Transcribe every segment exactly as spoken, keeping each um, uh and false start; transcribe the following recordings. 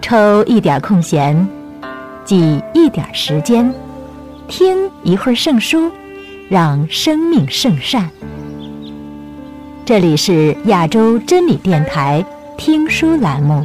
抽一点空闲，挤一点时间，听一会儿圣书，让生命圣善。这里是亚洲真理电台听书栏目。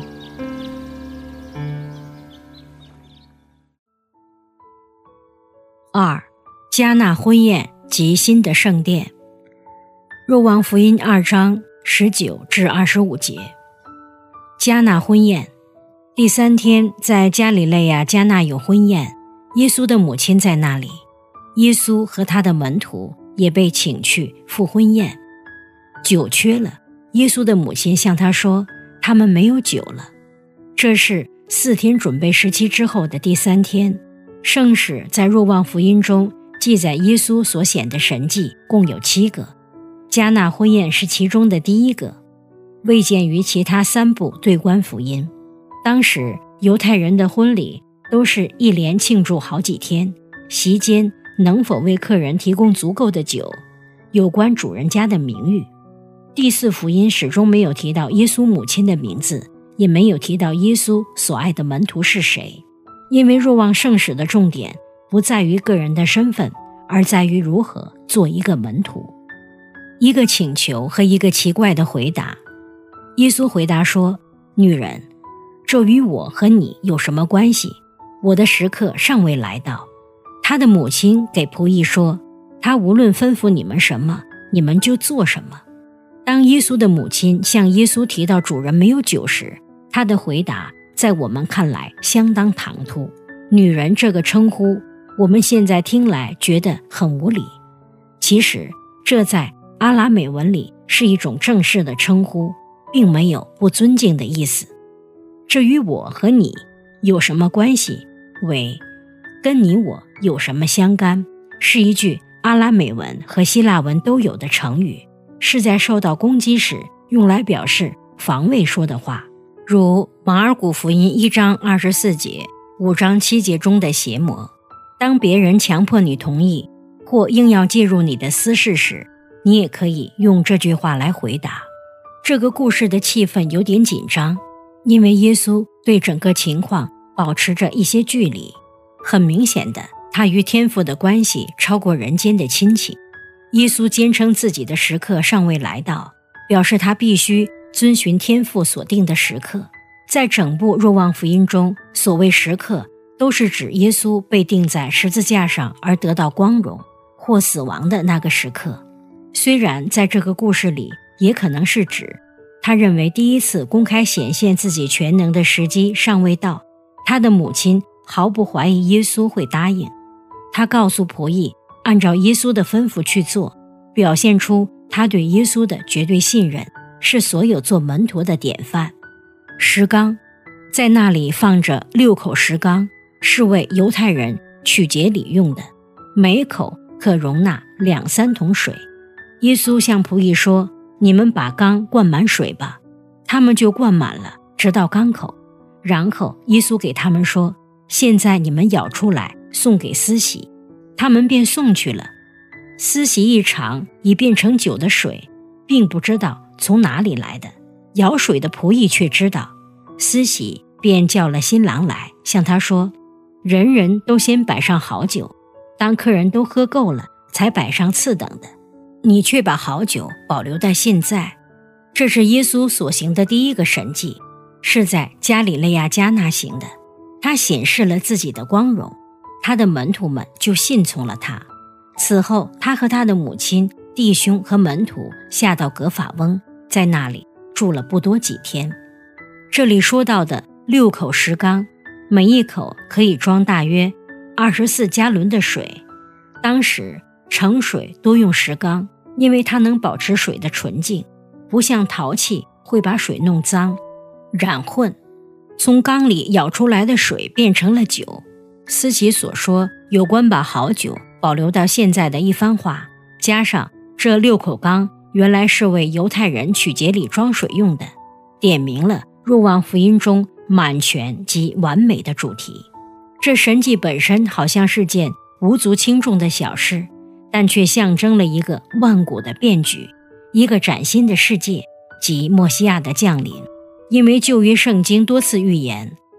二、迦纳婚宴及新的圣殿。若望福音二章十九至二十五节。迦纳婚宴。第三天，在加里肋亚迦纳有婚宴，耶稣的母亲在那里，耶稣和他的门徒也被请去赴婚宴。酒缺了，耶稣的母亲向他说，他们没有酒了。这是四天准备时期之后的第三天。圣史在若望福音中记载耶稣所显的神迹共有七个，迦纳婚宴是其中的第一个，未见于其他三部对观福音。当时犹太人的婚礼都是一连庆祝好几天，席间能否为客人提供足够的酒，有关主人家的名誉。第四福音始终没有提到耶稣母亲的名字，也没有提到耶稣所爱的门徒是谁，因为若望圣史的重点不在于个人的身份，而在于如何做一个门徒。一个请求和一个奇怪的回答。耶稣回答说，女人，这与我和你有什么关系？我的时刻尚未来到。他的母亲给仆役说，他无论吩咐你们什么，你们就做什么。当耶稣的母亲向耶稣提到主人没有酒时，他的回答在我们看来相当唐突。女人这个称呼，我们现在听来觉得很无理。其实，这在阿拉美文里是一种正式的称呼，并没有不尊敬的意思。这与我和你有什么关系？为跟你我有什么相干？是一句阿拉美文和希腊文都有的成语，是在受到攻击时用来表示防卫说的话，如马尔谷福音一章二十四节、五章七节中的邪魔。当别人强迫你同意，或硬要介入你的私事时，你也可以用这句话来回答。这个故事的气氛有点紧张，因为耶稣对整个情况保持着一些距离。很明显的，他与天父的关系超过人间的亲情。耶稣坚称自己的时刻尚未来到，表示他必须遵循天父所定的时刻。在整部若望福音中，所谓时刻都是指耶稣被钉在十字架上而得到光荣或死亡的那个时刻。虽然在这个故事里也可能是指他认为第一次公开显现自己全能的时机尚未到，他的母亲毫不怀疑耶稣会答应。他告诉仆役按照耶稣的吩咐去做，表现出他对耶稣的绝对信任，是所有做门徒的典范。石缸，在那里放着六口石缸，是为犹太人取节礼用的，每口可容纳两三桶水。耶稣向仆役说，你们把缸灌满水吧。他们就灌满了，直到缸口。然后耶稣给他们说，现在你们舀出来送给司洗。他们便送去了。司洗一尝已变成酒的水，并不知道从哪里来的，舀水的仆役却知道。司洗便叫了新郎来，向他说，人人都先摆上好酒，当客人都喝够了才摆上次等的，你却把好酒保留到现在。这是耶稣所行的第一个神迹，是在加里肋亚迦纳行的。他显示了自己的光荣，他的门徒们就信从了他。此后，他和他的母亲、弟兄和门徒下到格法翁，在那里住了不多几天。这里说到的六口石缸，每一口可以装大约二十四加仑的水。当时盛水多用石缸，因为它能保持水的纯净，不像陶器会把水弄脏、染混。从缸里舀出来的水变成了酒。司洗所说有关把好酒保留到现在的一番话，加上这六口缸原来是为犹太人取节礼装水用的，点明了若望福音中满全及完美的主题。这神迹本身好像是件无足轻重的小事，但却象征了一个万古的变局，一个崭新的世界，即默西亚的降临。因为旧约圣经多次预言，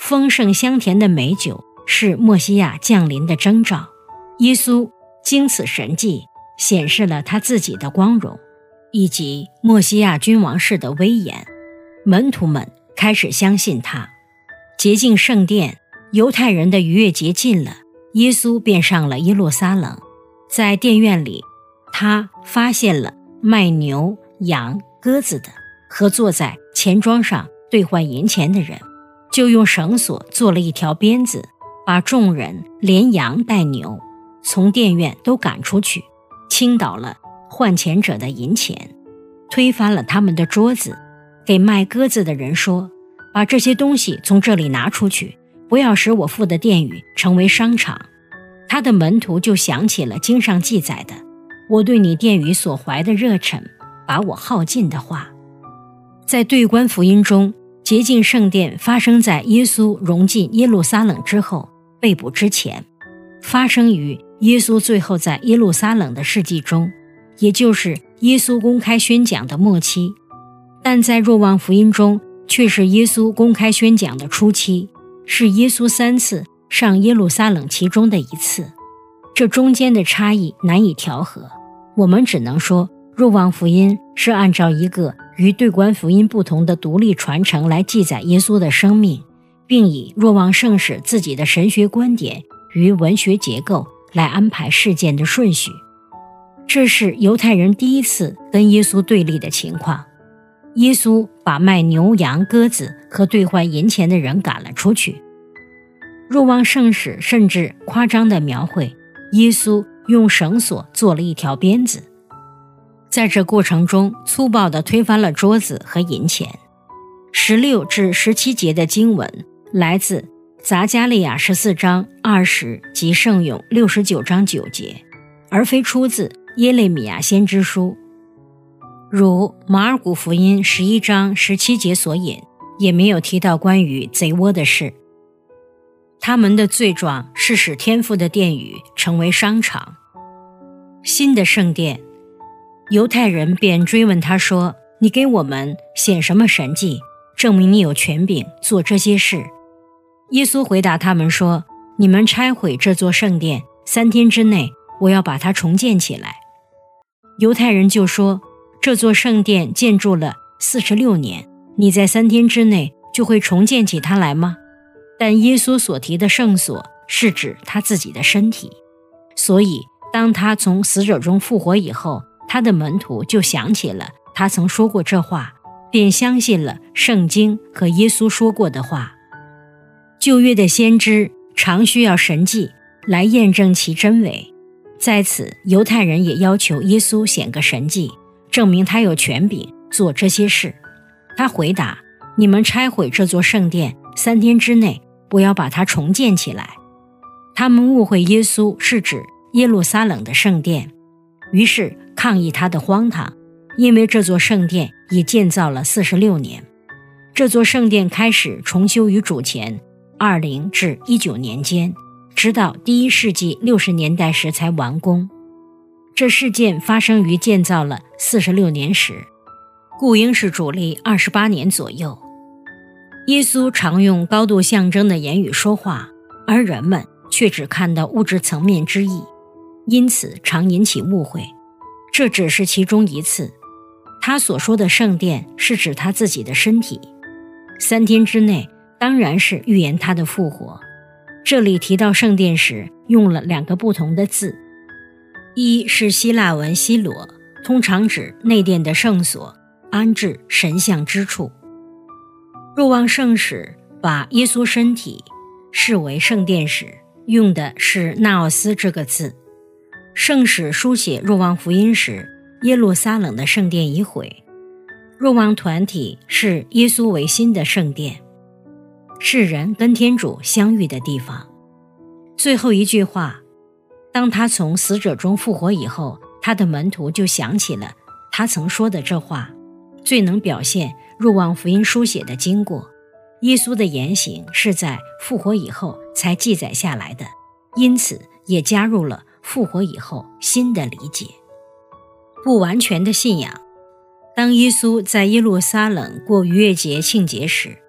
丰盛香甜的美酒是默西亚降临的征兆。耶稣经此神迹显示了他自己的光荣，以及默西亚君王式的威严。门徒们开始相信他。洁净圣殿，犹太人的逾越节近了，耶稣便上了耶路撒冷。在殿院里，他发现了卖牛、羊、鸽子的和坐在钱庄上兑换银钱的人，就用绳索做了一条鞭子，把众人连羊带牛从殿院都赶出去，倾倒了换钱者的银钱，推翻了他们的桌子，给卖鸽子的人说，把这些东西从这里拿出去，不要使我父的殿宇成为商场。他的门徒就想起了经上记载的，我对你殿宇所怀的热忱把我耗尽的话。在对观福音中，洁净圣殿发生在耶稣融进耶路撒冷之后，被捕之前，发生于耶稣最后在耶路撒冷的事迹中，也就是耶稣公开宣讲的末期。但在若望福音中却是耶稣公开宣讲的初期，是耶稣三次上耶路撒冷其中的一次。这中间的差异难以调和，我们只能说若望福音是按照一个与对观福音不同的独立传承来记载耶稣的生命，并以若望圣史自己的神学观点与文学结构来安排事件的顺序。这是犹太人第一次跟耶稣对立的情况。耶稣把卖牛羊鸽子和兑换银钱的人赶了出去。若望圣史甚至夸张地描绘耶稣用绳索做了一条鞭子，在这过程中粗暴地推翻了桌子和银钱。十六至十七节的经文来自匝加利亚十四章二十及圣咏六十九章九节，而非出自耶利米亚先知书。如马尔谷福音十一章十七节所引，也没有提到关于贼窝的事。他们的罪状是使天父的殿宇成为商场。新的圣殿，犹太人便追问他说，你给我们显什么神迹，证明你有权柄做这些事？耶稣回答他们说，你们拆毁这座圣殿，三天之内我要把它重建起来。犹太人就说，这座圣殿建筑了四十六年，你在三天之内就会重建起它来吗？但耶稣所提的圣所是指他自己的身体，所以当他从死者中复活以后，他的门徒就想起了他曾说过这话，便相信了圣经和耶稣说过的话。旧约的先知常需要神迹来验证其真伪，在此犹太人也要求耶稣显个神迹，证明他有权柄做这些事。他回答，你们拆毁这座圣殿，三天之内不要把它重建起来。他们误会耶稣是指耶路撒冷的圣殿，于是抗议他的荒唐，因为这座圣殿已建造了四十六年。这座圣殿开始重修于主前二零至一九年间，直到第一世纪六十年代时才完工。这事件发生于建造了四十六年时，故应是主历二十八年左右。耶稣常用高度象征的言语说话，而人们却只看到物质层面之意，因此常引起误会。这只是其中一次。他所说的圣殿是指他自己的身体，三天之内当然是预言他的复活。这里提到圣殿时用了两个不同的字，一是希腊文希罗，通常指内殿的圣所，安置神像之处。若望圣史把耶稣身体视为圣殿时，用的是纳奥斯这个字。圣史书写若望福音时，耶路撒冷的圣殿已毁，若望团体是耶稣为新的圣殿，是人跟天主相遇的地方。最后一句话，当他从死者中复活以后，他的门徒就想起了他曾说的这话，最能表现若望福音书写的经过。耶稣的言行是在复活以后才记载下来的，因此也加入了复活以后新的理解。不完全的信仰。当耶稣在耶路撒冷过逾越节庆节时，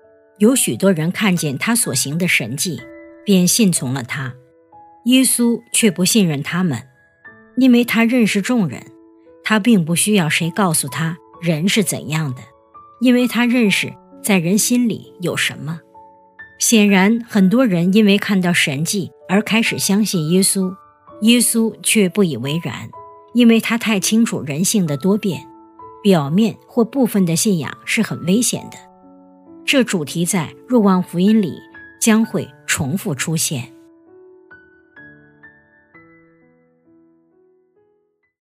有许多人看见他所行的神迹，便信从了他。耶稣却不信任他们，因为他认识众人，他并不需要谁告诉他人是怎样的，因为他认识在人心里有什么。显然，很多人因为看到神迹而开始相信耶稣，耶稣却不以为然，因为他太清楚人性的多变，表面或部分的信仰是很危险的。这主题在若望福音里将会重复出现。